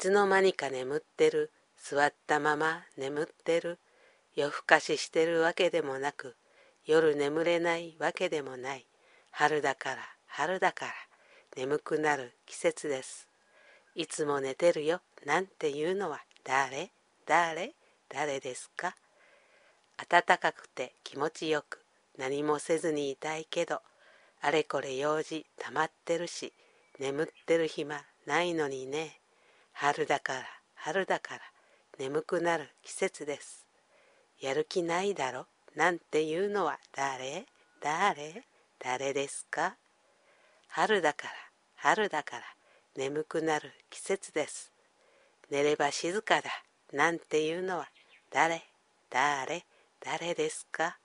つの間にか眠ってる、座ったまま眠ってる、夜更かししてるわけでもなく、夜眠れないわけでもない。春だから、春だから、眠くなる季節です。いつも寝てるよ、なんていうのは誰ですか？暖かくて気持ちよく、何もせずにいたいけど、あれこれ用事たまってるし、眠ってる暇ないのにね。春だから、春だから、眠くなる季節です。やる気ないだろ、なんていうのは誰ですか？春だから、春だから、眠くなる季節です。寝れば静かだ、なんていうのは誰ですか？